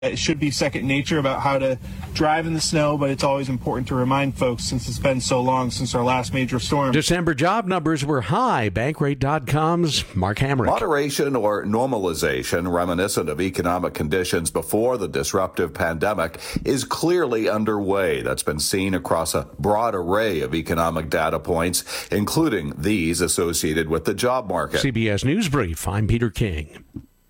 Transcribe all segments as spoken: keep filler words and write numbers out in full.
It should be second nature about how to drive in the snow, but it's always important to remind folks since it's been so long since our last major storm. December job numbers were high. Bankrate dot com's Mark Hamrick. Moderation or normalization, reminiscent of economic conditions before the disruptive pandemic, is clearly underway. That's been seen across a broad array of economic data points, including these associated with the job market. C B S News Brief, I'm Peter King.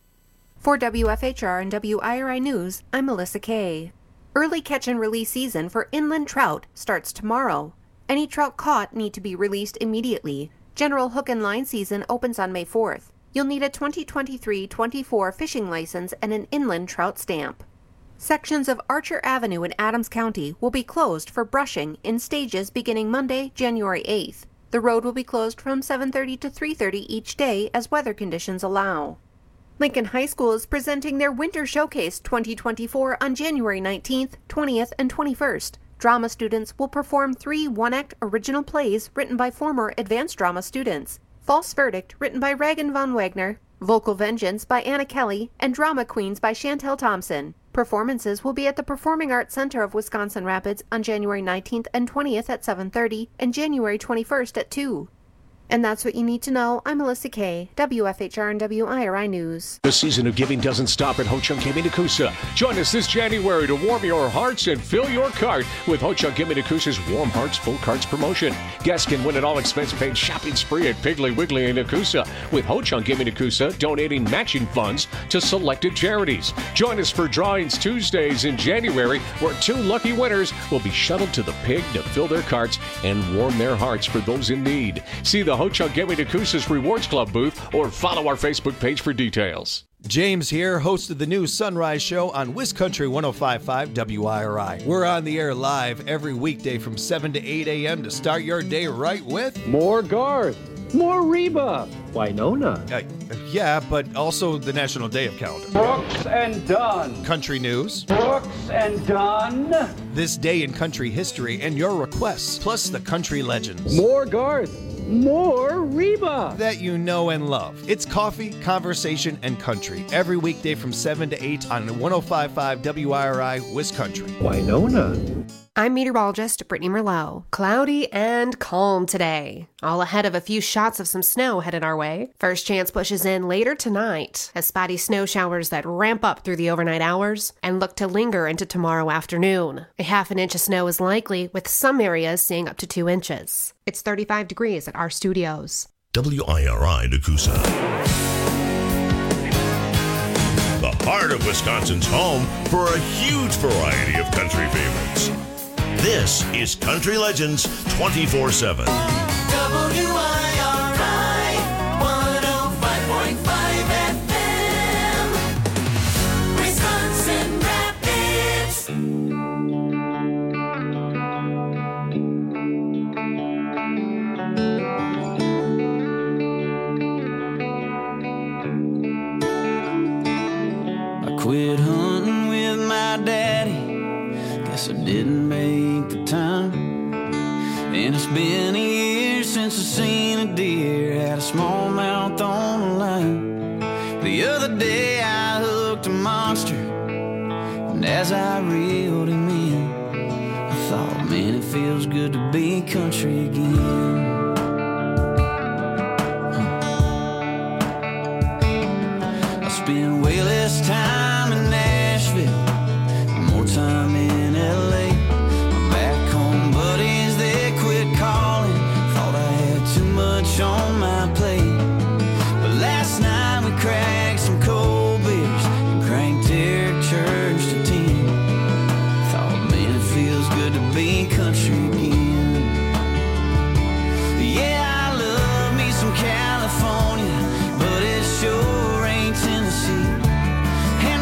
For W F H R and W I R I News, I'm Melissa Kay. Early catch and release season for inland trout starts tomorrow. Any trout caught need to be released immediately. General hook and line season opens on May fourth. You'll need a twenty twenty-three twenty-four fishing license and an inland trout stamp. Sections of Archer Avenue in Adams County will be closed for brushing in stages beginning Monday, January eighth. The road will be closed from seven thirty to three thirty each day as weather conditions allow. Lincoln High School is presenting their Winter Showcase twenty twenty-four on January nineteenth, twentieth, and twenty-first. Drama students will perform three one-act original plays written by former advanced drama students. False Verdict, written by Regan von Wagner, Vocal Vengeance by Anna Kelly, and Drama Queens by Chantel Thompson. Performances will be at the Performing Arts Center of Wisconsin Rapids on January nineteenth and twentieth at seven thirty and January twenty-first at two. And that's what you need to know. I'm Melissa Kay, W F H R and W I R I News. The season of giving doesn't stop at Ho-Chunk Kimmy-Nakusa. Join us this January to warm your hearts and fill your cart with Ho-Chunk Kimmy-Nakusa's Warm Hearts Full Carts promotion. Guests can win an all-expense-paid shopping spree at Piggly Wiggly in Nakusa, with Ho-Chunk Kimmy-Nakusa donating matching funds to selected charities. Join us for drawings Tuesdays in January, where two lucky winners will be shuttled to the pig to fill their carts and warm their hearts for those in need. See the Ho-Chunk Kimmy-Nakusa's Rewards Club booth or follow our Facebook page for details. James here, host of the new Sunrise Show on WisCountry one oh five point five W I R I. We're on the air live every weekday from seven to eight a.m. to start your day right with more Garth, more Reba, Winona. Uh, yeah, but also the National Day of Calendar. Brooks and Dunn. Country news. Brooks and Dunn. This day in country history and your requests, plus the country legends. More Garth. More Reba that you know and love. It's coffee, conversation, and country every weekday from seven to eight on one oh five point five W I R I WisCountry. Winona. I'm meteorologist Brittany Merlot. Cloudy and calm today. All ahead of a few shots of some snow headed our way. First chance pushes in later tonight as spotty snow showers that ramp up through the overnight hours and look to linger into tomorrow afternoon. A half an inch of snow is likely, with some areas seeing up to two inches. It's thirty-five degrees at our studios. W I R I Nakusa. The heart of Wisconsin's home for a huge variety of country favorites. This is Country Legends twenty-four seven. W I R I one oh five point five F M, Wisconsin Rapids. I quit hunting with my daddy. Guess I didn't make the time. And it's been a year since I seen a deer, had a smallmouth on the line. The other day I hooked a monster, and as I reeled him in, I thought, man, it feels good to be country again. Huh. I spend way less time in Nashville, more time in L A. On my plate, but last night we cracked some cold beers and cranked Eric Church to ten. Thought, man, it feels good to be country again. Yeah, I love me some California, but it sure ain't Tennessee. And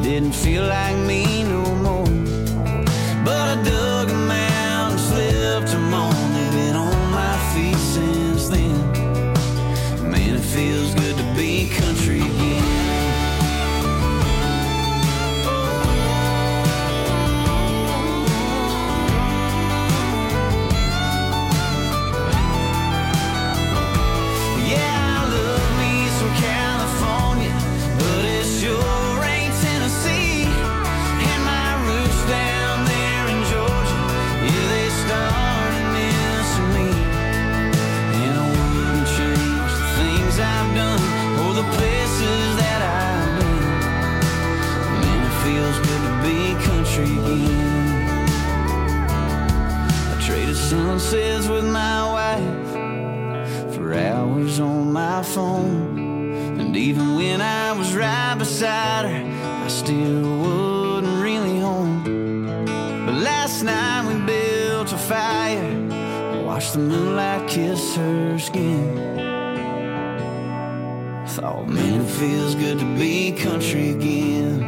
didn't feel like me no more. But I dug him out and slipped him on. They've been on my feet since then. Man, it feels good to be country again. Sunsets with my wife for hours on my phone, and even when I was right beside her, I still wasn't really home. But last night we built a fire, watched the moonlight kiss her skin. Thought, man, it feels good to be country again.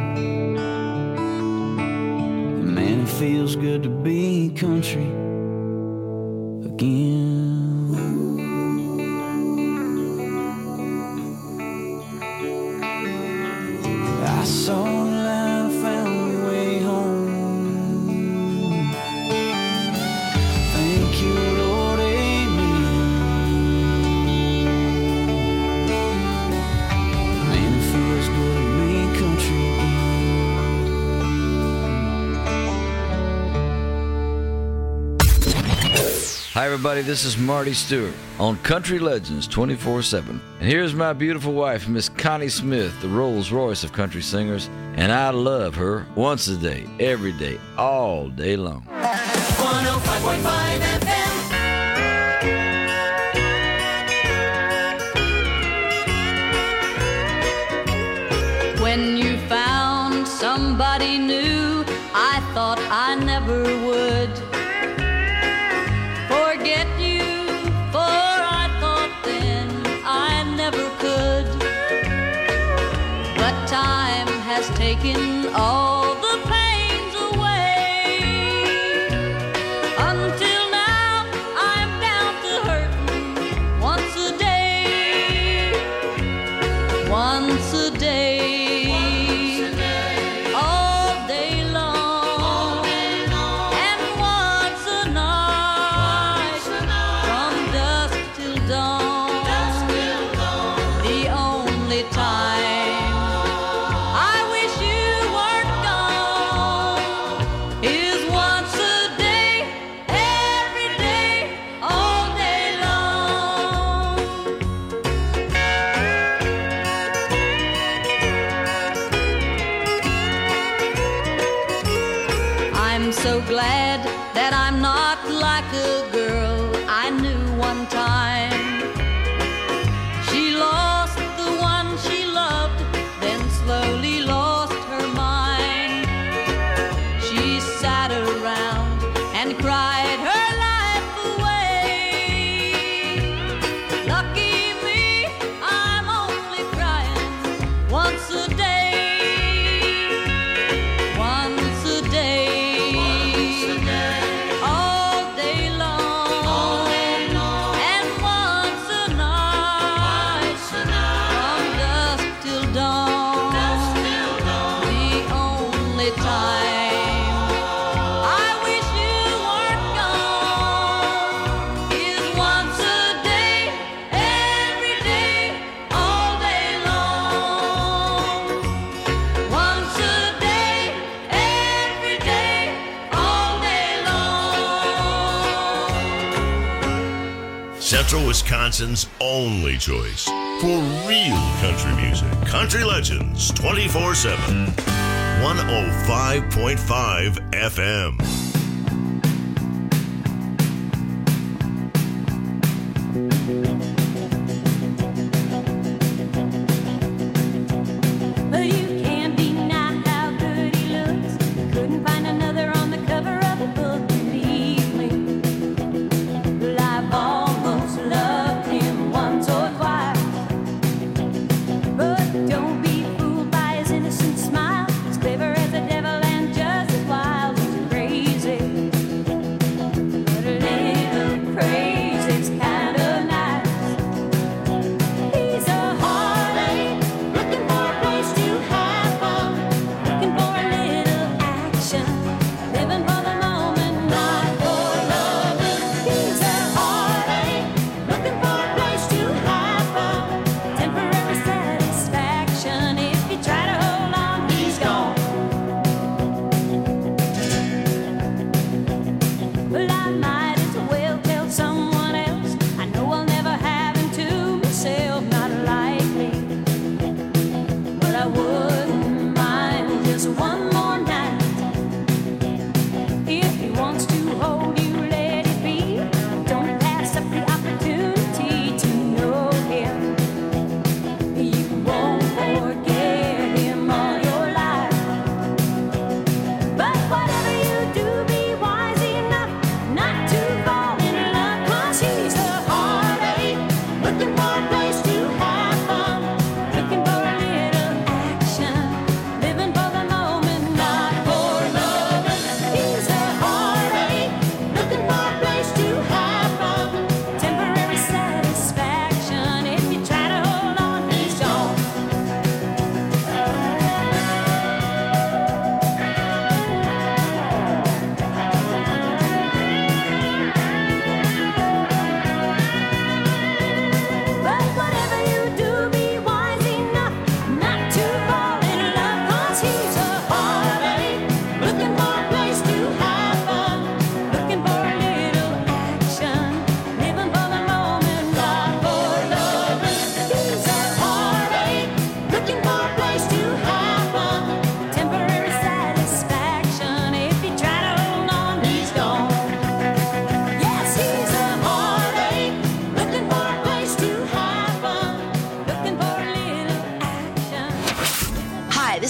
Man, it feels good to be country again. I saw the light, I found my way home. Thank you, Lord, amen. Man, it feels good to be country Hi everybody, this is Marty Stewart on Country Legends twenty-four seven. And here's my beautiful wife, Miss Connie Smith, the Rolls Royce of country singers, and I love her once a day, every day, all day long. one oh five point five F M. When you found somebody new, I thought I never would forget you, for I thought then I never could. But time has taken all the pains away. Until now I'm down to hurting once a day. Once a day. So glad that I'm not like a girl I knew one time. She lost the one she loved, then slowly lost her mind. She sat around and cried her life away. Lucky me, I'm only crying once a day. Once a day. Central Wisconsin's only choice for real country music. Country Legends twenty-four seven. one oh five point five F M. But don't be fooled by his innocent smile. It's clever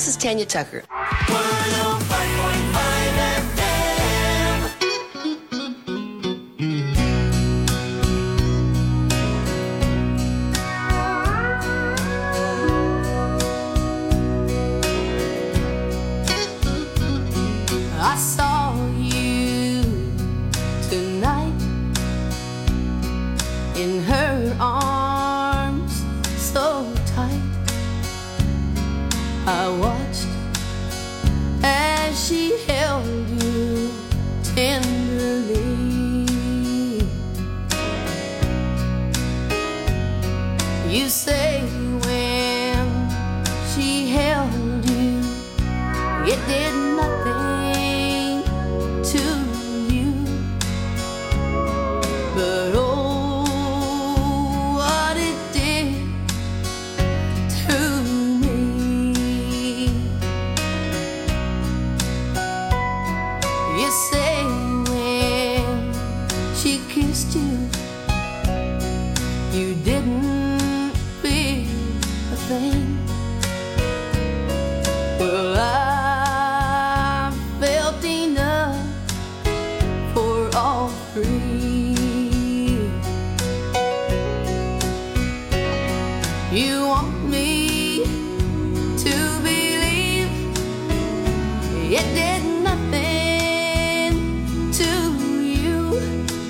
is Tanya Tucker. one oh five point five F M. I saw you tonight in her arms so tight. I watched as she held you tenderly. You say when she held you, it did nothing to you, but oh, what it did to me. You say when she kissed you, you didn't feel a thing. Well, I felt enough for all three. You want me to believe it did nothing to you,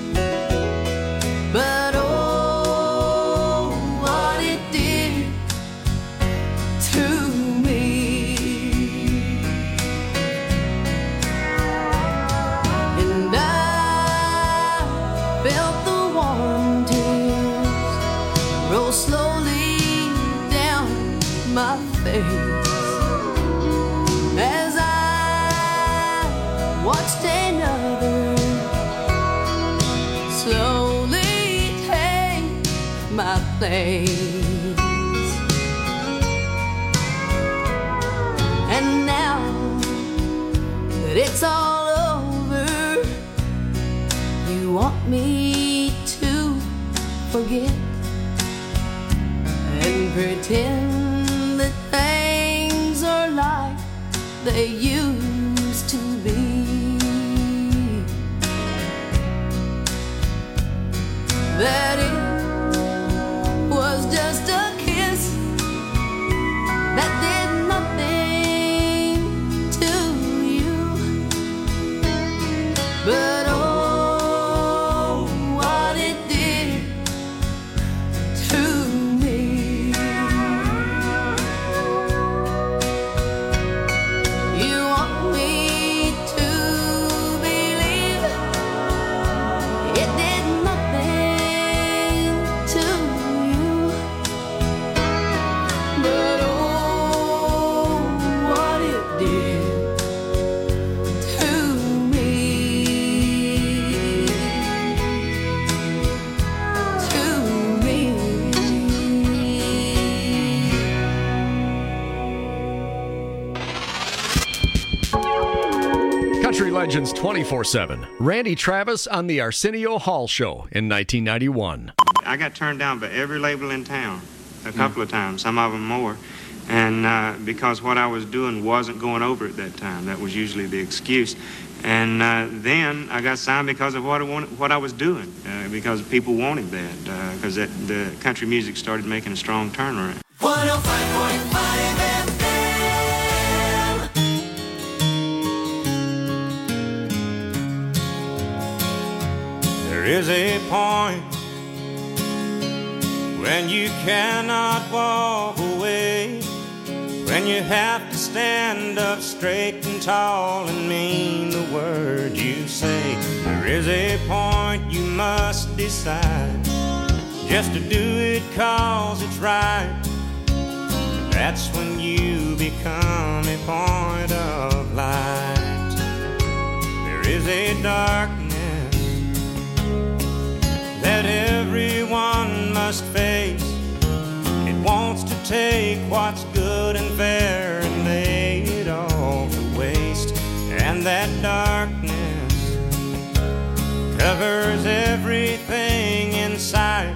but oh, what it did to me. And I felt the warm tears roll slowly down my face as I watched another slowly take my place. And now that it's all over, you want me to forget and pretend that things are like they used to be. That it was just a kiss that did nothing to you, but oh, what it did to me. You want me to believe it did nothing to you, but oh, what it did to me, to me. Country Legends twenty-four seven. Randy Travis on the Arsenio Hall Show in nineteen ninety-one. I got turned down by every label in town a couple of times, some of them more. And uh, because what I was doing wasn't going over at that time. That was usually the excuse. And uh, then I got signed because of what I, wanted, what I was doing, uh, because people wanted that, because uh, the country music started making a strong turnaround. one oh five point five F M. There is a point when you cannot walk away, when you have to stand up straight and tall and mean the word you say. There is a point you must decide just to do it 'cause it's right. That's when you become a point of light. There is a darkness that everyone must face. It wants to take what's good and fair and lay it all to waste. And that darkness covers everything in sight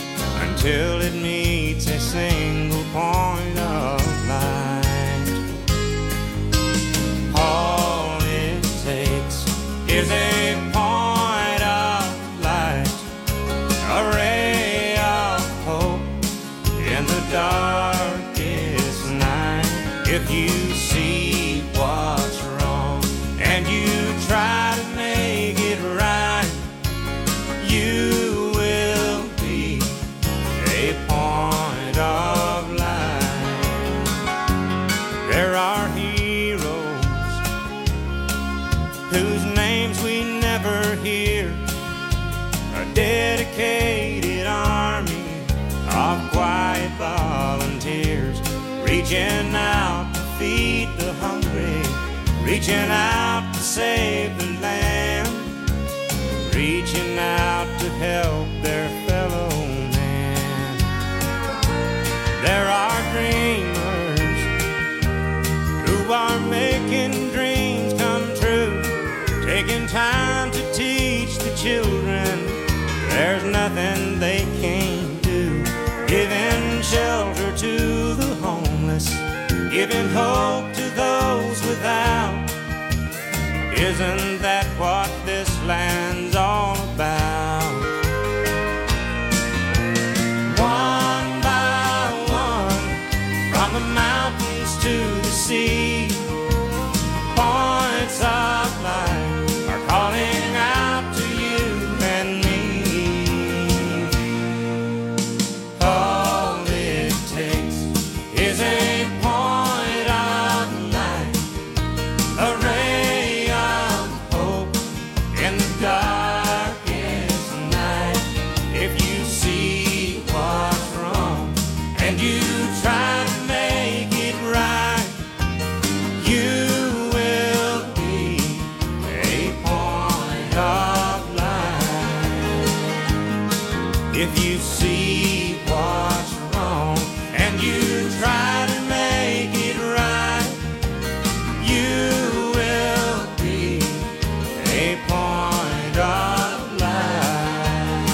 until it meets a single point of light. reaching out to save the land, reaching out to help their fellow man. There are dreamers who are making dreams come true, taking time to teach the children there's nothing they can't do, giving shelter to the homeless, giving hope to those without. Isn't that what this land's all about? One by one, from the mountains to the sea, points of light are calling out to you and me. All it takes is a point of light, a ray of hope in the darkest night. If you see what's wrong and you try to make it right, you will be a point of light. If you see what's wrong and you try to make it right, you will be a point of light.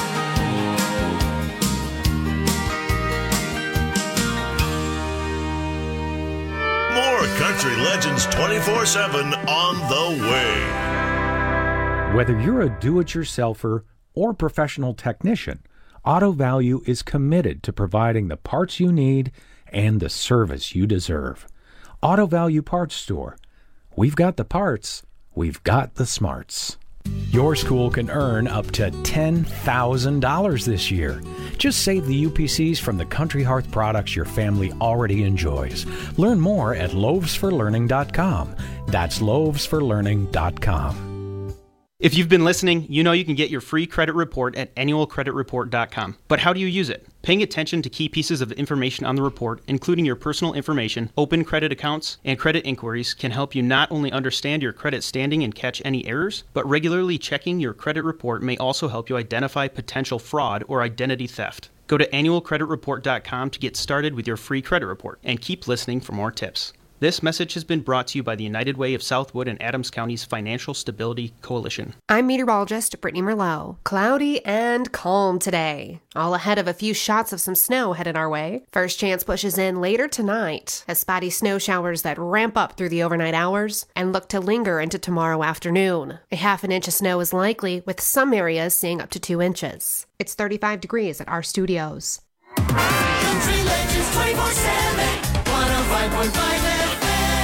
More Country Legends twenty-four seven on the way. Whether you're a do-it-yourselfer or professional technician, Auto Value is committed to providing the parts you need and the service you deserve. Auto Value Parts Store. We've got the parts, we've got the smarts. Your school can earn up to ten thousand dollars this year. Just save the U P Cs from the Country Hearth products your family already enjoys. Learn more at loaves for learning dot com. That's loaves for learning dot com. If you've been listening, you know you can get your free credit report at annual credit report dot com. But how do you use it? Paying attention to key pieces of information on the report, including your personal information, open credit accounts, and credit inquiries, can help you not only understand your credit standing and catch any errors, but regularly checking your credit report may also help you identify potential fraud or identity theft. Go to annual credit report dot com to get started with your free credit report, and keep listening for more tips. This message has been brought to you by the United Way of Southwood and Adams County's Financial Stability Coalition. I'm meteorologist Brittany Merlot. Cloudy and calm today. All ahead of a few shots of some snow headed our way. First chance pushes in later tonight as spotty snow showers that ramp up through the overnight hours and look to linger into tomorrow afternoon. A half an inch of snow is likely, with some areas seeing up to two inches. It's thirty-five degrees at our studios. Country Legends twenty-four seven, one oh five point five F M.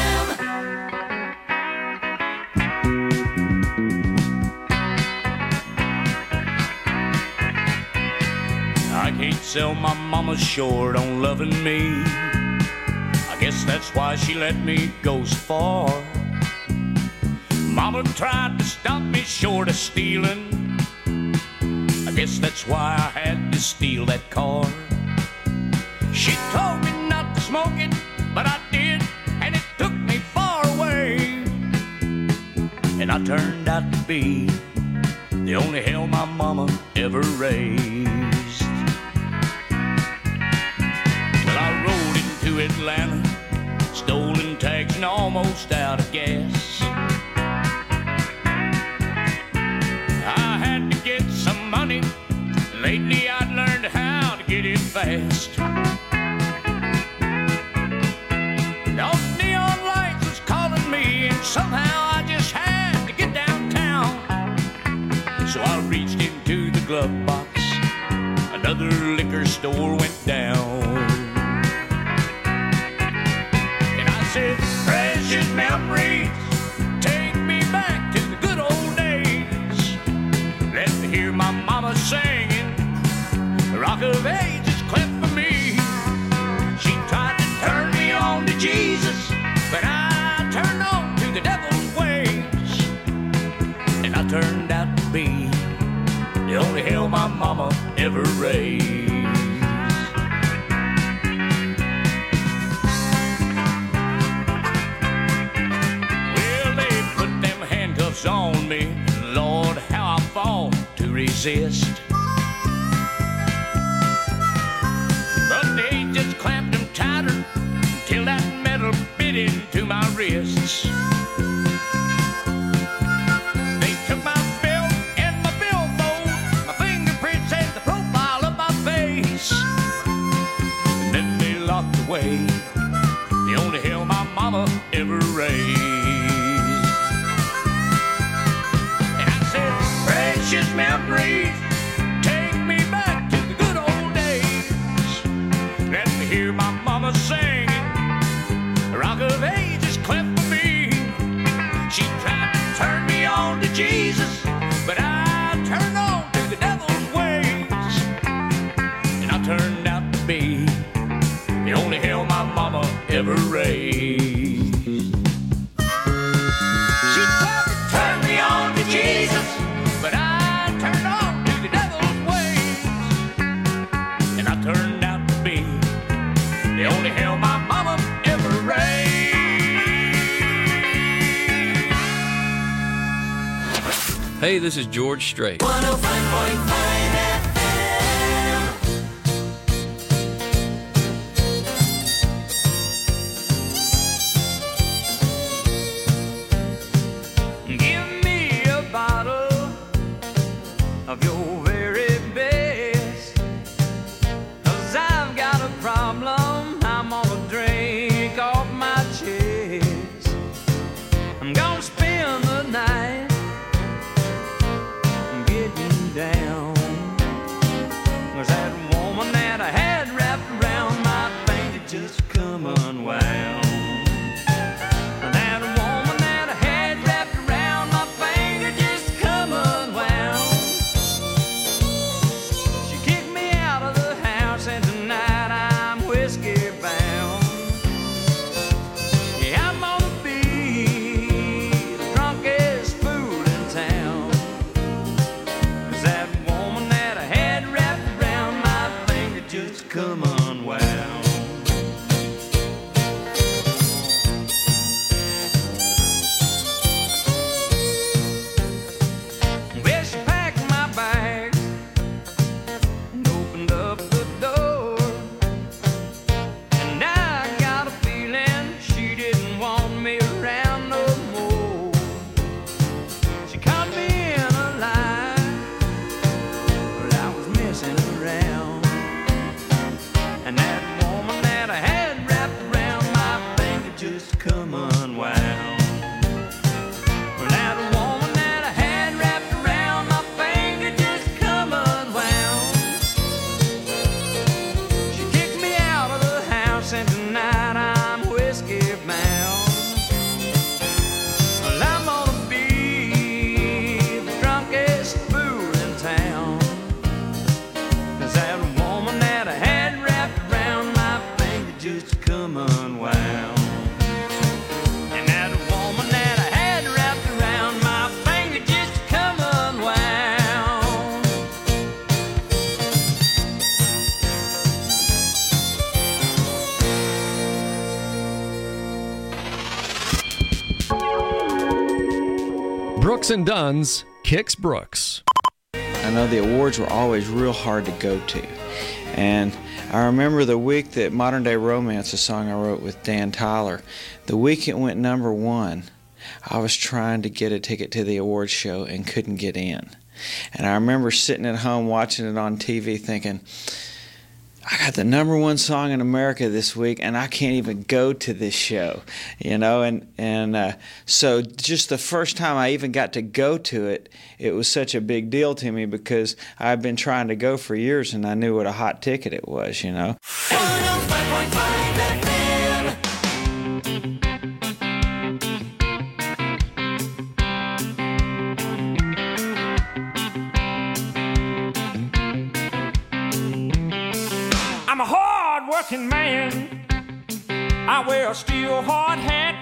I can't sell my mama short on loving me. I guess that's why she let me go so far. Mama tried to stop me short of stealing. I guess that's why I had to steal that car. She told me not to smoke it, but I did, and it took me far away. And I turned out to be the only hell my mama ever raised. Well, I rode into Atlanta, stolen tags and almost out of gas. I had to get some money. Lately I'd learned how to get it fast. Those neon lights was calling me, and somehow I just had to get downtown. So I reached into the glove box. Another liquor store went down. And I said, precious memories, take me back to the good old days. Let me hear my mama singing, the Rock of Ages cleft for me. She tried to turn me on to Jesus, but I turned on to the devil's ways. And I turned out to be the only hell my mama ever raised. Well, love's on me. Lord, how I fall to resist. But they just clamped them tighter till that metal bit into my wrists. They took my belt and my billfold, my fingerprints and the profile of my face. And then they locked away the only hell my mama ever raised. And I said, precious memories, take me back to the good old days. Let me hear my mama singing, Rock of Ages cleft for me. She tried to turn me on to Jesus, but I turned on to the devil's ways. And I turned out to be the only hell my mama ever raised. She tried to turn me on to Jesus, but I turned on to the devil's ways. And I turned out to be the only hell my mama ever raised. Hey, this is George Strait. one oh five point five F Give me a bottle of your very best, 'cause I've got a problem I'm gonna drink off my chest. I'm gonna spend the night getting down, 'cause that woman that I had wrapped around my finger just come unwound. That woman that I had wrapped around my finger just come unwound. She kicked me out of the house and tonight I'm whiskey bound. Yeah, I'm gonna be the drunkest fool in town, 'cause that woman that I had wrapped around my finger just come unwound. Well, she packed my bags and opened up the door, and I got a feeling she didn't want me around no more. She caught me in a lie, but I was messing around, and that woman that I had wrapped around my finger just come unwound. Well, that woman that I had wrapped around my finger just come unwound. She kicked me out of the house and tonight I'm whiskey bound. Well, I'm gonna be the drunkest fool in town, 'cause that woman that I had wrapped around my finger just come unwound. And that woman that I had wrapped around my finger just come unwound. Brooks and Dunn's Kix Brooks. I know the awards were always real hard to go to. And I remember the week that Modern Day Romance, a song I wrote with Dan Tyler, the week it went number one, I was trying to get a ticket to the awards show and couldn't get in. And I remember sitting at home watching it on T V thinking, I got the number one song in America this week, and I can't even go to this show, you know. And and uh, so just the first time I even got to go to it, it was such a big deal to me because I've been trying to go for years, and I knew what a hot ticket it was, you know. one oh five point five F M. I'm a hard-working man. I wear a steel hard hat.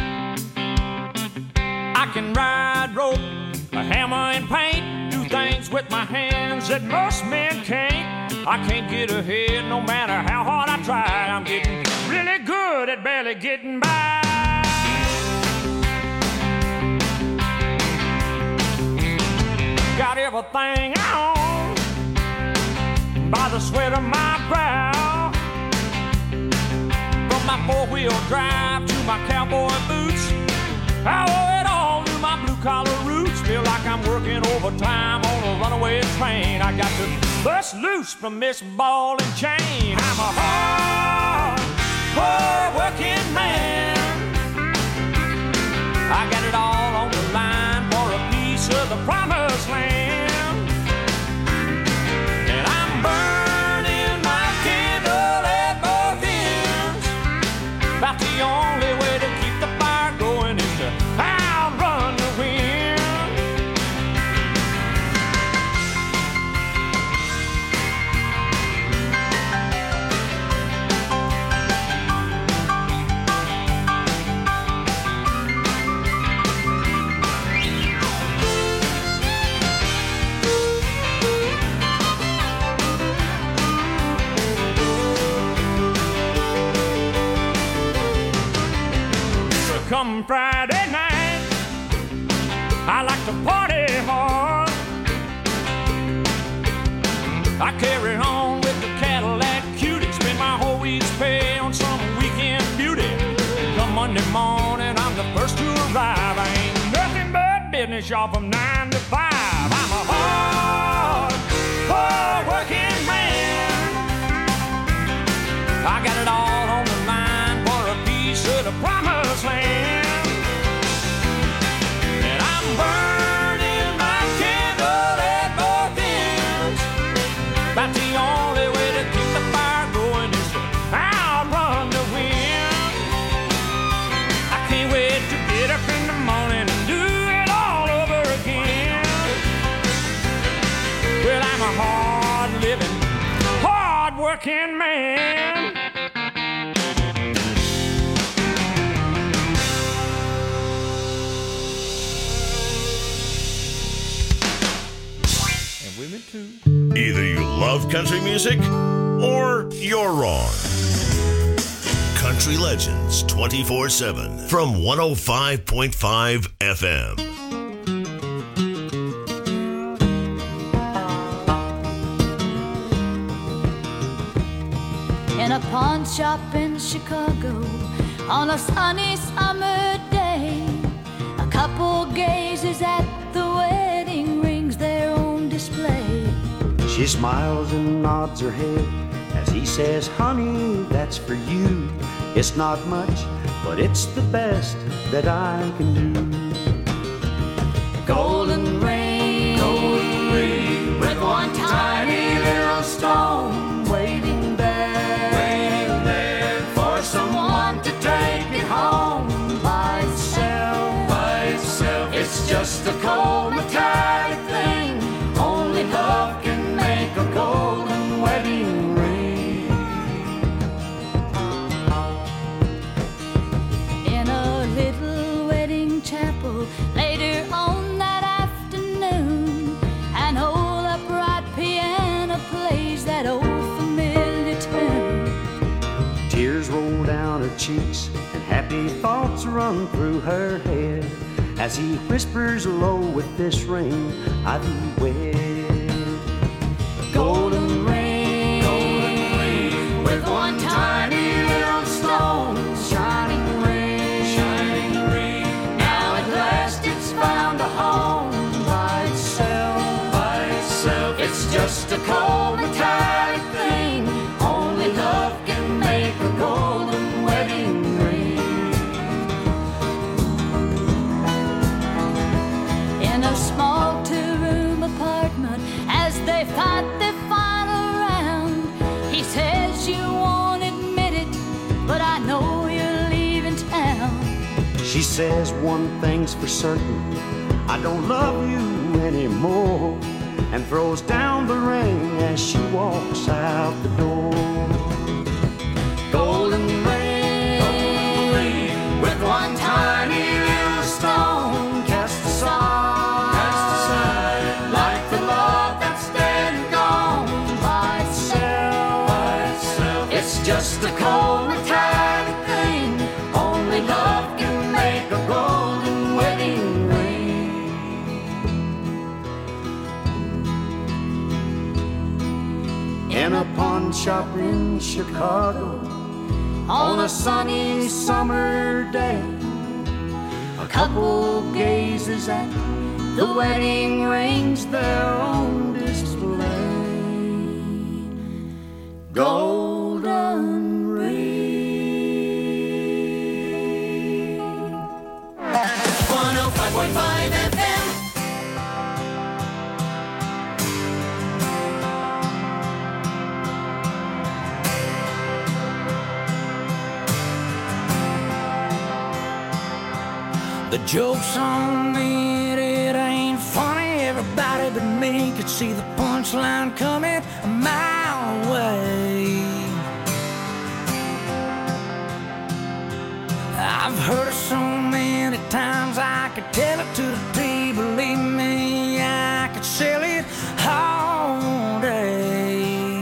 I can ride rope, a hammer and paint, do things with my hands that most men can't. I can't get ahead no matter how hard I try. I'm getting really good at barely getting by. everything I own by the sweat of my brow. From my four-wheel drive to my cowboy boots, I owe it all to my blue-collar roots. Feel like I'm working overtime on a runaway train. I got to bust loose from this ball and chain. I'm a hard, hard-working man. I got it all on the line for a piece of the promised land. And I'm burning my candle at both ends. About the only way to keep the fire going is to outrun the wind. Come Friday night, I like to party hard. I carry on with the Cadillac cutie, spend my whole week's pay on some weekend beauty. Come Monday morning, I'm the first to arrive. I ain't nothing but business, y'all, from nine to five. I'm a hard, hard working man. I got it all on the line for a piece of the promised land. And I'm burning my candle at both ends. About the only way to keep the fire going is to outrun the wind. I can't wait to get up in the morning and do it all over again. Well, I'm a hard-living, hard-working man. Women too. Either you love country music or you're wrong. Country Legends twenty-four seven from one oh five point five F M. In a pawn shop in Chicago on a sunny summer day, a couple gazes at the wedding rings there on display. She smiles and nods her head as he says, honey, that's for you. It's not much, but it's the best that I can do. Golden ring, golden ring, with one tiny little stone waiting there, waiting there for someone to take it home by itself, by itself. It's just a cold metallic thing. Only love can make a golden wedding ring. In a little wedding chapel later on that afternoon, an old upright piano plays that old familiar tune. Tears roll down her cheeks and happy thoughts run through her head as he whispers low, with this ring I thee wed. Golden ring, golden ring, with one tiny little stone, shining ring, shining ring. Now at last it's found a home by itself, by itself. It's just a cold metallic thing. Only love can make a golden wedding ring. In a small two-room apartment, as they fight their final round, he says, you won't admit it, but I know you're leaving town. She says one thing's for certain, I don't love you anymore, and throws down the ring as she walks out the door. Golden ring, golden ring, with one tiny little stone cast aside, cast aside, like the love that's dead and gone by itself, by itself. It's just a cold metallic thing. Only love can make a golden wedding ring. shop in Chicago on a sunny summer day. A couple gazes at the wedding rings there on display. Golden ring. one oh five point five F M. The joke's on me, it ain't funny. Everybody but me could see the punchline coming a mile away. I've heard it so many times I could tell it to the T. Believe me, I could sell it all day.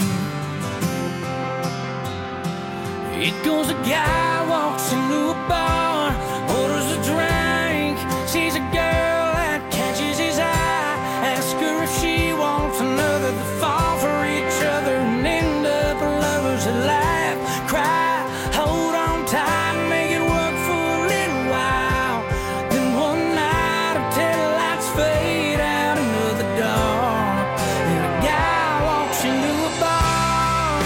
It goes, a guy walks into a bar, orders a drink, sees a girl that catches his eye, asks her if she wants another. They fall for each other and end up lovers that laugh, cry, hold on tight, make it work for a little while. Then one night until the lights fade out into the dark, and a guy walks into a bar.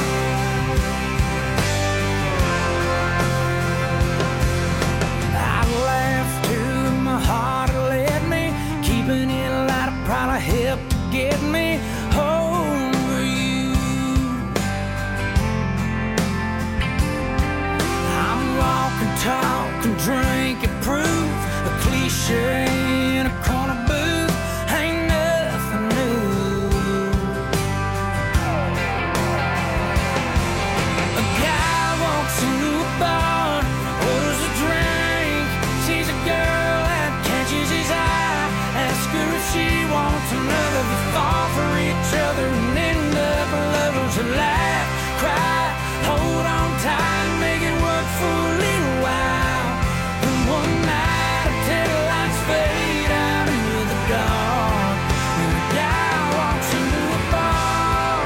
I laughed till my heart led me, keeping it light probably helped to get me over you. I'm walking, talking, drinking proof, a cliche in a corner booth, ain't nothing new. A guy walks into a bar, orders a drink, sees a girl that catches his eye, asks her if she wants another. They fall for each other and end up lovers that laugh, cry, hold on tight, make it work for a little while. And one night until the lights fade out into the dark, and a guy walks into a bar.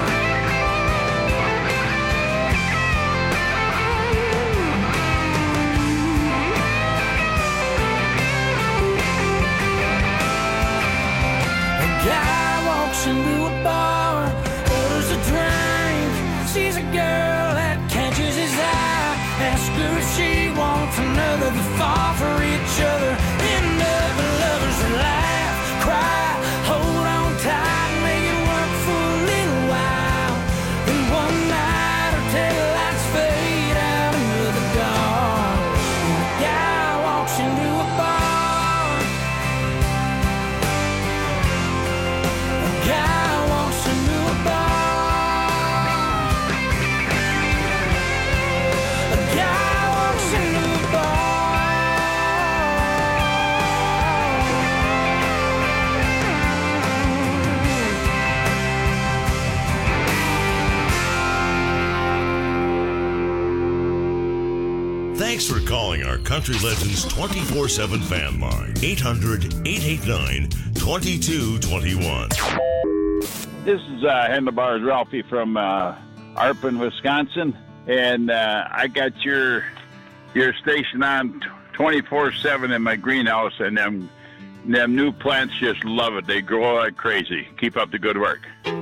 A guy walks into a bar, orders a drink, sees a girl that catches his eye, asks her if she wants another. They fall for each other, end up lovers that laugh, cry, hold on tight, make it work for a little while. Then one night until the lights fade out into the dark, and a guy walks into a bar. A guy walks into a bar. A guy walks into a bar. Thanks for calling our Country Legends twenty-four seven fan line. eight hundred, eight eight nine, two two two one. This is uh, Handlebars Ralphie from uh, Arpin, Wisconsin, and uh, I got your your station on twenty-four seven in my greenhouse, and them them new plants just love it. They grow like crazy. Keep up the good work.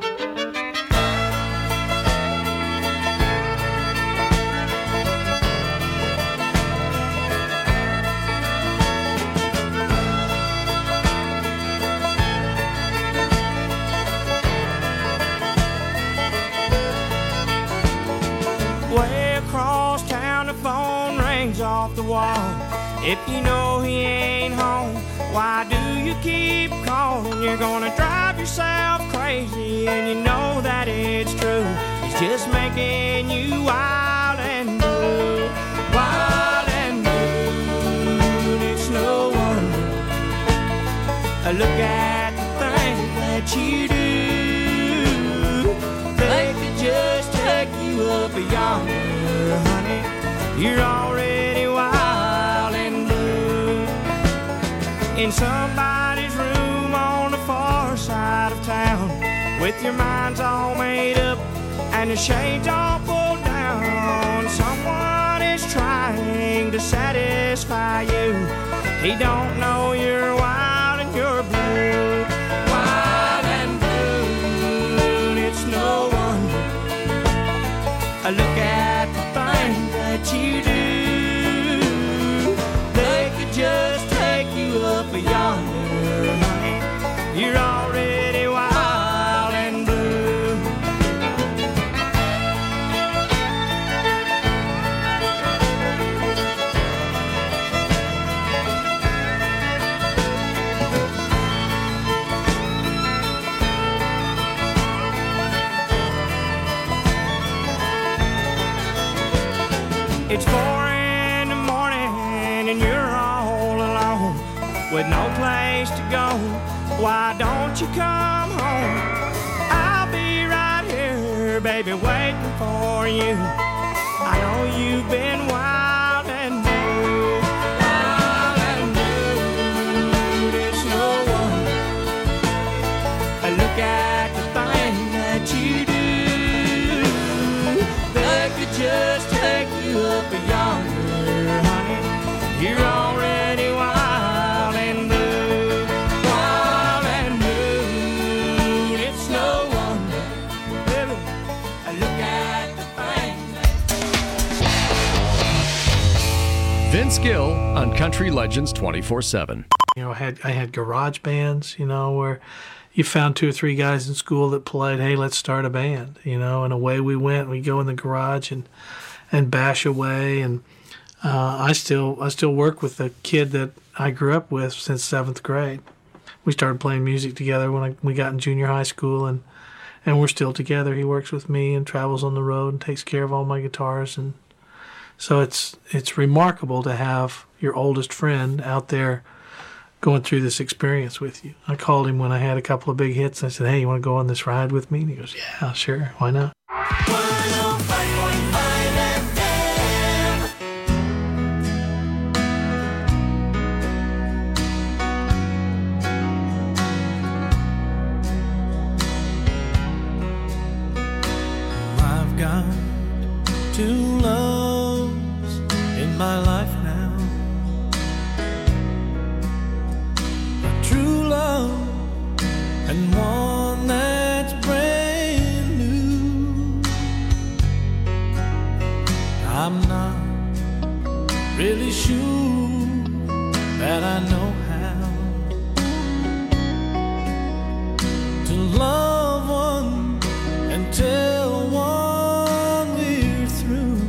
Way across town, the phone rings off the wall. If you know he ain't home, why do you keep calling? You're gonna drive yourself crazy, and you know that it's true. He's just making you wild and blue, wild and blue. And it's no wonder. Look at the things that you do. They could just take you up yonder, honey. You're already wild and blue. In somebody's room on the far side of town, with your mind's all made up and the shades all pulled down. Someone is trying to satisfy you. He don't know you're wild and you're blue. Wild and blue, it's no wonder. Look at the thing that you do. They could just take you up yonder, honey. You're already wild and blue. It's four in the morning and you're all alone with no place to go. Why don't you come home? I'll be right here, baby, waiting for you. I know you've been wild and blue. Wild and blue, it's no wonder. Look at the thing that you do. They could just take you up yonder, honey. You're already wild and blue. Wild and blue, it's no wonder. Baby, look at the thing. Vince Gill on Country Legends twenty-four seven. You know, I had I had garage bands, you know, where you found two or three guys in school that played, hey, let's start a band, you know, and away we went. We'd go in the garage and and bash away. And uh, I still I still work with the kid that I grew up with since seventh grade. We started playing music together when I, we got in junior high school, and and we're still together. He works with me and travels on the road and takes care of all my guitars. And so it's it's remarkable to have your oldest friend out there going through this experience with you. I called him when I had a couple of big hits. I said, hey, you want to go on this ride with me? And he goes, yeah, sure, why not? I've got two loves in my life now. A true love and one that's brand new. I'm not really sure that I know how to love one and tell one we're through.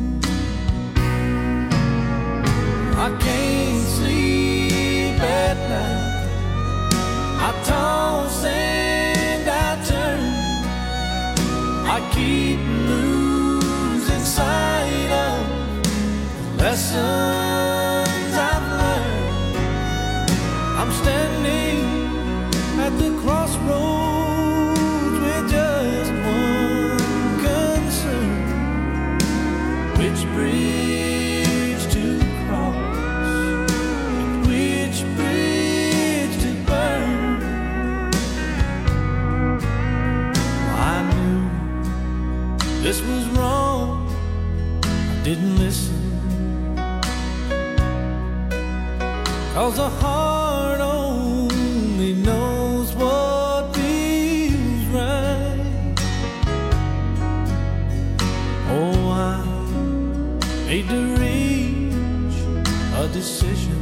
I can't sleep at night. I toss and I turn. I keep losing sight of the lessons I've learned. I'm standing at the crossroads with just one concern: which bridge to cross and which bridge to burn. I knew this was wrong, I didn't listen, 'cause a heart only knows what feels right. Oh, I need to reach a decision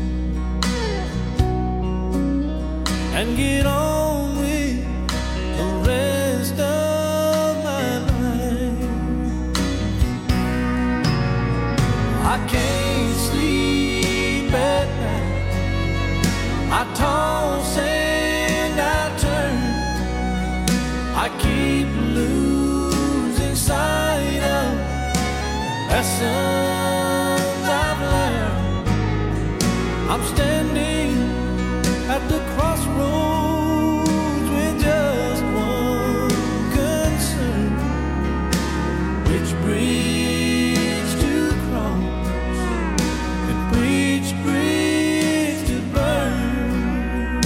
and get on with the rest of my life. I can't sleep at night. I toss and I turn. I keep losing sight of lessons I've learned. I'm standing at the crossroads with just one concern: which bridge to cross and which bridge to burn.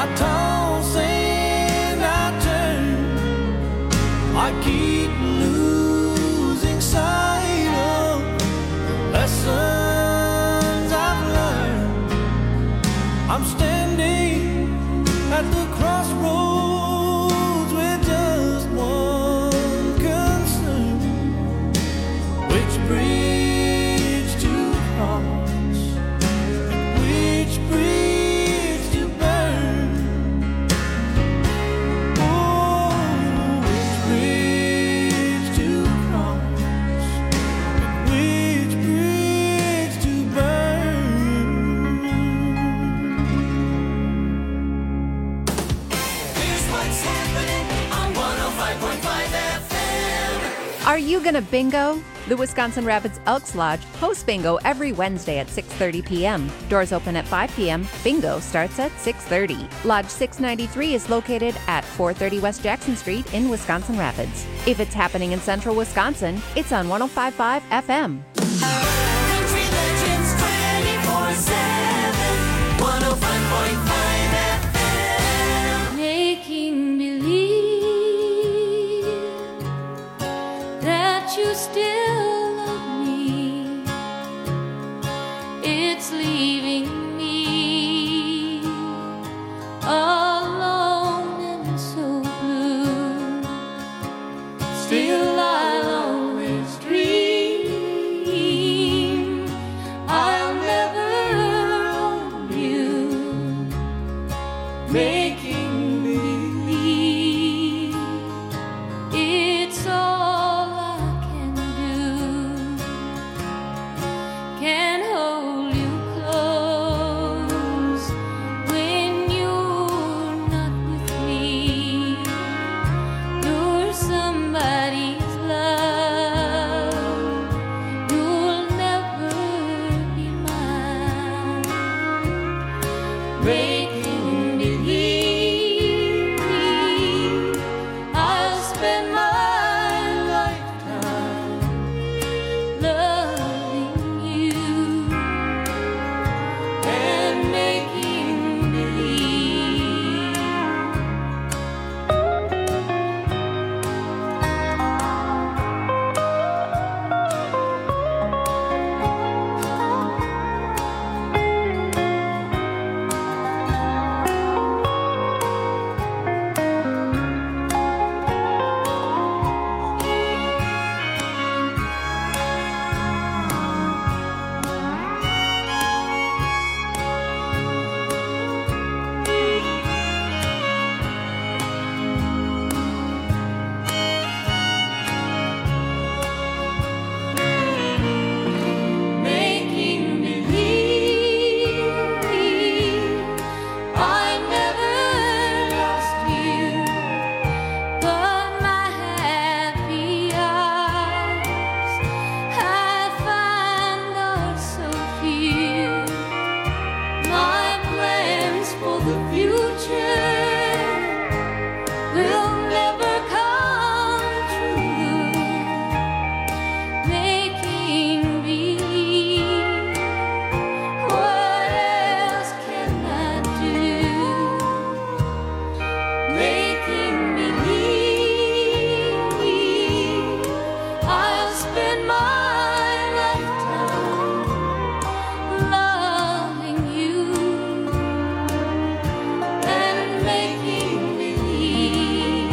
I toss and I turn. I keep losing sight of the lessons I've learned. I'm standing at the crossroads with just one concern: which bridge to cross, which bridge to burn. Oh, which bridge to cross, which bridge to burn. Here's what's happening on one oh five point five F M. Are you gonna bingo? The Wisconsin Rapids Elks Lodge hosts bingo every Wednesday at six thirty p.m. Doors open at five p.m. Bingo starts at six thirty. Lodge six ninety-three is located at four thirty West Jackson Street in Wisconsin Rapids. If it's happening in central Wisconsin, it's on one oh five point five F M. Country Legends twenty-four seven, one oh five point five F M. Making believe that you still love me. It's leaving me alone and so blue. Still I'll always dream I'll never own you. Making believe it's all I can do. Can hold you close when you're not with me. You're somebody's love. You'll never be mine. Making believe I'll spend my lifetime loving you and making believe. Making believe I never lost you, but my happy eyes I find are so few. My plans for the future will never come true. Making believe, what else can I do? Making believe I'll spend my lifetime loving you and making believe.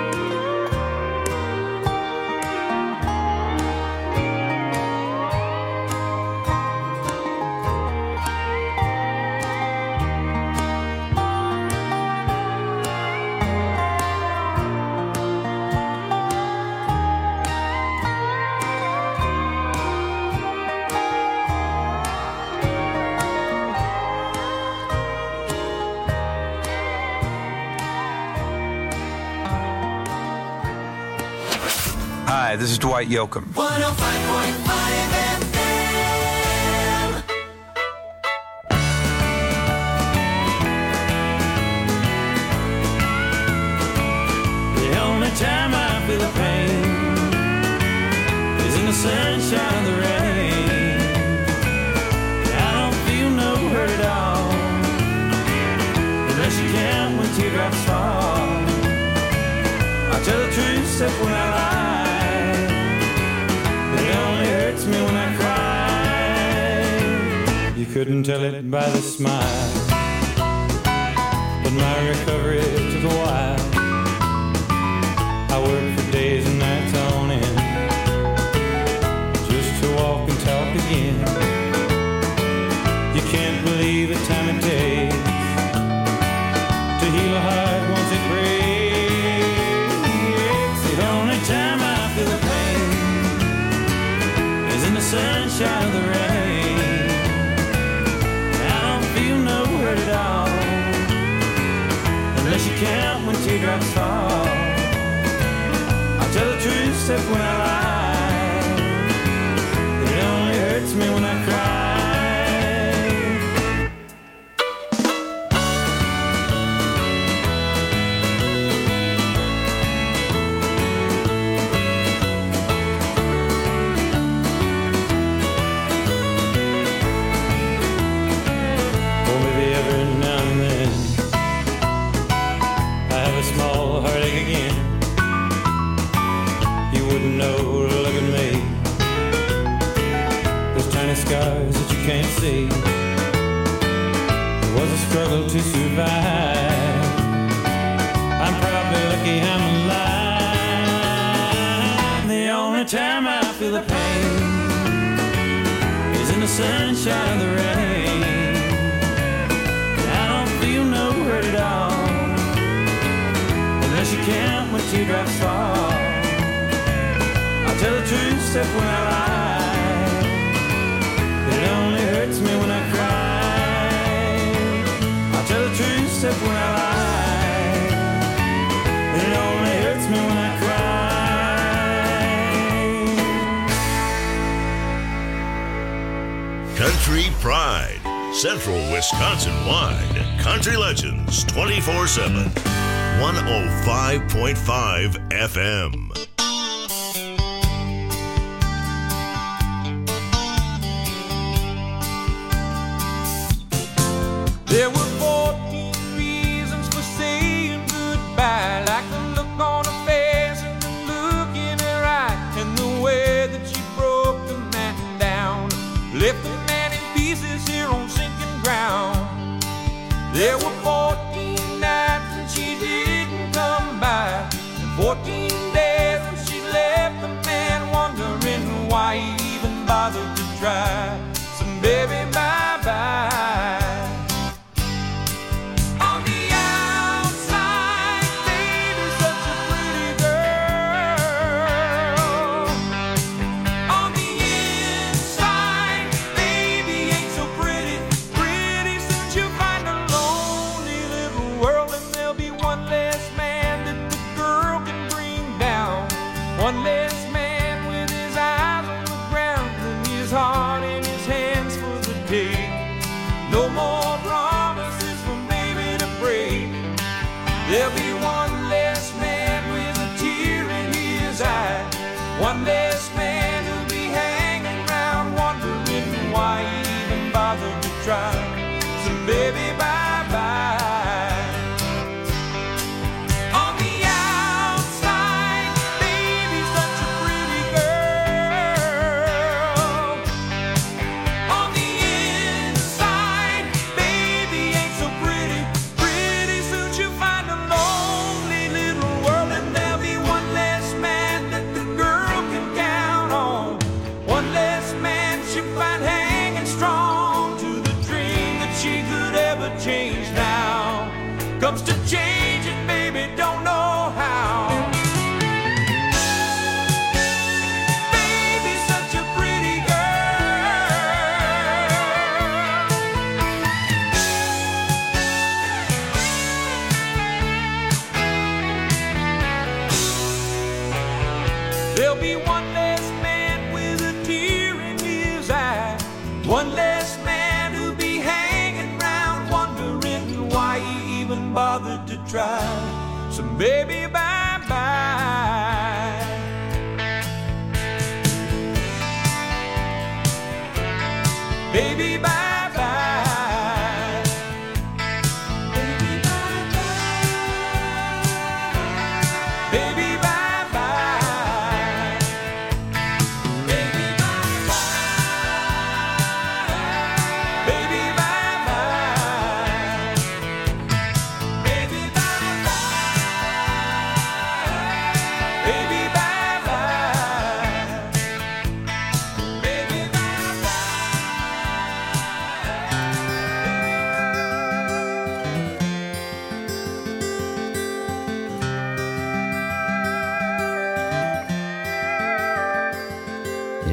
Hi, this is Dwight Yoakam. one oh five point five F M. The only time I feel the pain is in the sunshine of the rain. I don't feel no hurt at all unless you count teardrops fall. I'll tell the truth except when I lie, but it only hurts me when I cry. You couldn't tell it by the smile, but my recovery took a while. I worked for days and nights on end just to walk and talk again. You can't believe the time it takes to heal a heart once it breaks. The only time I feel the pain is in the sunshine of the rain. I don't feel no hurt at all unless you count when teardrops fall. I'll tell the truth except when I lie, but it only hurts me when I cry. Small heartache again. You wouldn't know to look at me. Those tiny scars that you can't see. It was a struggle to survive. I'm probably lucky I'm alive. The only time I feel the pain is in the sunshine of the rain. I don't feel no hurt at all unless you count when teardrops fall. I'll tell the truth except when I lie, but it only hurts me when I cry. I'll tell the truth except when I lie, but it only hurts me when I cry. Country Pride, Central Wisconsin wide. Country Legends twenty-four seven. one oh five point five F M. There were fourteen reasons for saying goodbye, like the look on her face and the look in her eye, and the way that she broke the man down, left the man in pieces here on sinking ground. There were fourteen nights when she didn't come by, and fourteen days when she left the man wondering why he even bothered to try. So baby, bye-bye. On the outside, baby, such a pretty girl. On the inside, baby, ain't so pretty. Pretty soon you'll find a lonely little world, and there'll be one less man that the girl can bring down. One less man with his eyes on the ground and his heart in his hands for the day. No more promises from baby to break. There'll be one less man with a tear in his eye. One less man who'll be hanging around wondering why he even bothered to try. So baby, bye-bye. On the outside, baby, such a pretty girl. On the inside, baby, ain't so pretty. Pretty soon you'll find a lonely little world, and there'll be one less man that the girl can count on. One less man she'll find hanging strong to the dream that she could ever change now. Comes to change it, baby, don't know how. Baby, such a pretty girl. There'll be one less man with a tear in his eye. One less man who'll be hanging around wondering why he even bothered to try. So baby, bye-bye. Baby, bye-bye. Baby, bye-bye.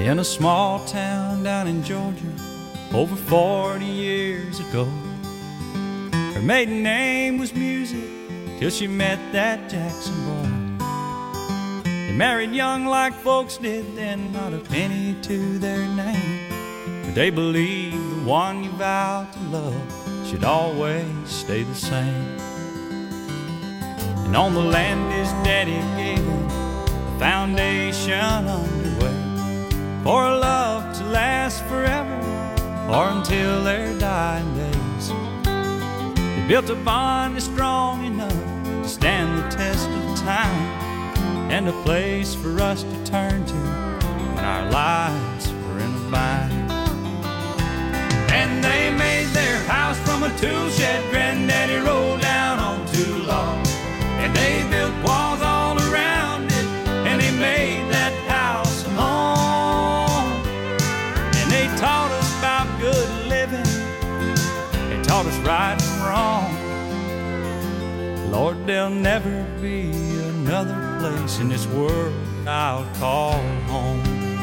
in a small town down in Georgia over forty years ago. Her maiden name was Music till she met that Jackson boy. They married young like folks did then, not a penny to their name. But they believed the one you vowed to love should always stay the same. And on the land his daddy gave him a foundation underway for a love to last forever or until their dying days. They built a bond that's strong enough to stand the test of time, and a place for us to turn to when our lives were in a bind. And they made their house from a tool shed Granddaddy rolled down on two logs. And they built walls all around it, and they made that house a home. And they taught us about good living, they taught us right from wrong. Lord, there'll never be another place in this world I'll call home.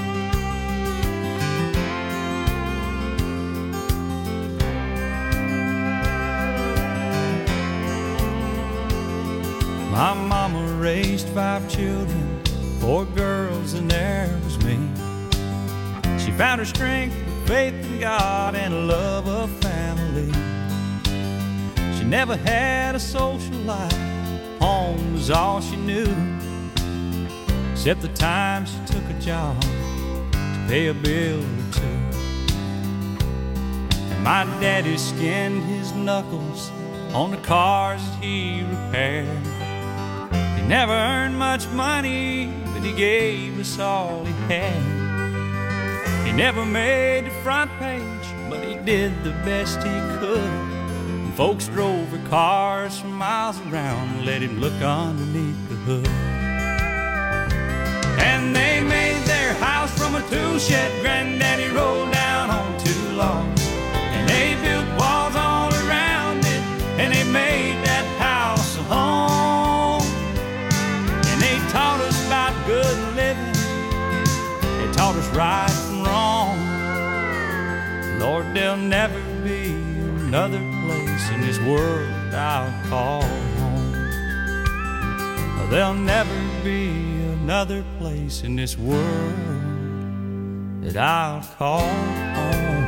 My mama raised five children, four girls and there was me. She found her strength with faith in God and a love of family. She never had a social life, home was all she knew, except the time she took a job to pay a bill or two. And my daddy skinned his knuckles on the cars that he repaired. He never earned much money, but he gave us all he had. He never made the front page, but he did the best he could. And folks drove their cars for miles around and let him look underneath the hood. And they made their house from a tool shed Granddaddy rolled down on two logs. And they built walls all around it, and they made that house a home. Taught us about good living, they taught us right from wrong. Lord, there'll never be another place in this world I'll call home. There'll never be another place in this world that I'll call home.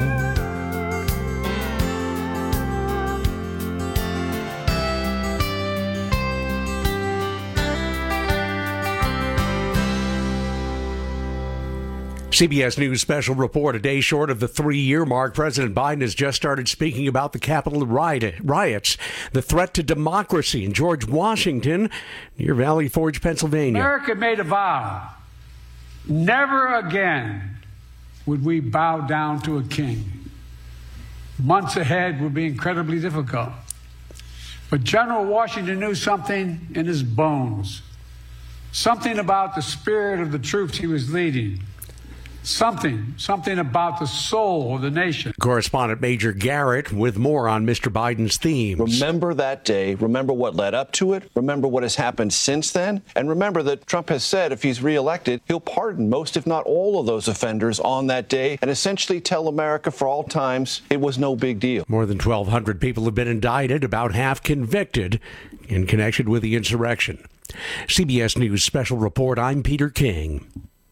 C B S News special report. A day short of the three-year mark, President Biden has just started speaking about the Capitol riot, riots, the threat to democracy in George Washington, near Valley Forge, Pennsylvania. America made a vow. Never again would we bow down to a king. Months ahead would be incredibly difficult. But General Washington knew something in his bones, something about the spirit of the troops he was leading. Something, something about the soul of the nation. Correspondent Major Garrett with more on Mister Biden's themes. Remember that day. Remember what led up to it. Remember what has happened since then. And remember that Trump has said if he's reelected, he'll pardon most, if not all, of those offenders on that day and essentially tell America for all times it was no big deal. More than twelve hundred people have been indicted, about half convicted in connection with the insurrection. C B S News special report. I'm Peter King.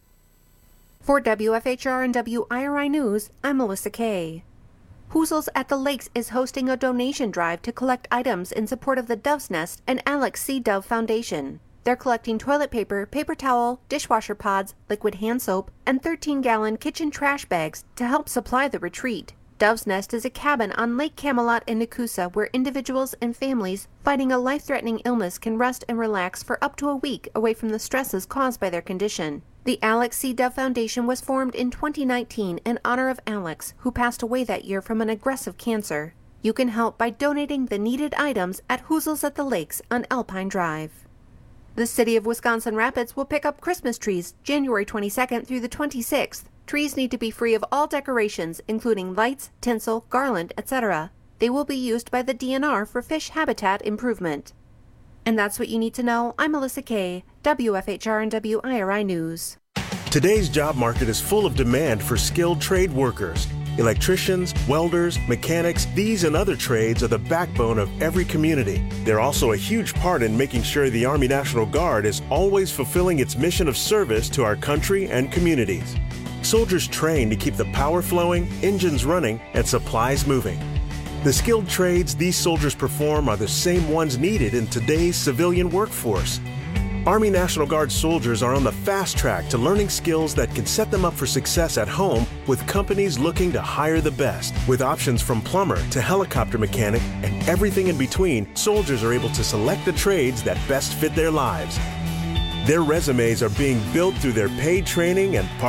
For W F H R and W I R I News, I'm Melissa Kay. Hoozles at the Lakes is hosting a donation drive to collect items in support of the Dove's Nest and Alex C. Dove Foundation. They're collecting toilet paper, paper towel, dishwasher pods, liquid hand soap, and thirteen-gallon kitchen trash bags to help supply the retreat. Dove's Nest is a cabin on Lake Camelot in Nakusa where individuals and families fighting a life-threatening illness can rest and relax for up to a week away from the stresses caused by their condition. The Alex C. Dove Foundation was formed in twenty nineteen in honor of Alex, who passed away that year from an aggressive cancer. You can help by donating the needed items at Hoozles at the Lakes on Alpine Drive. The city of Wisconsin Rapids will pick up Christmas trees January twenty-second through the twenty-sixth. Trees need to be free of all decorations, including lights, tinsel, garland, et cetera. They will be used by the D N R for fish habitat improvement. And that's what you need to know. I'm Melissa Kay, W F H R and W I R I News. Today's job market is full of demand for skilled trade workers. Electricians, welders, mechanics, these and other trades are the backbone of every community. They're also a huge part in making sure the Army National Guard is always fulfilling its mission of service to our country and communities. Soldiers train to keep the power flowing, engines running, and supplies moving. The skilled trades these soldiers perform are the same ones needed in today's civilian workforce. Army National Guard soldiers are on the fast track to learning skills that can set them up for success at home with companies looking to hire the best. With options from plumber to helicopter mechanic and everything in between, soldiers are able to select the trades that best fit their lives. Their resumes are being built through their paid training and part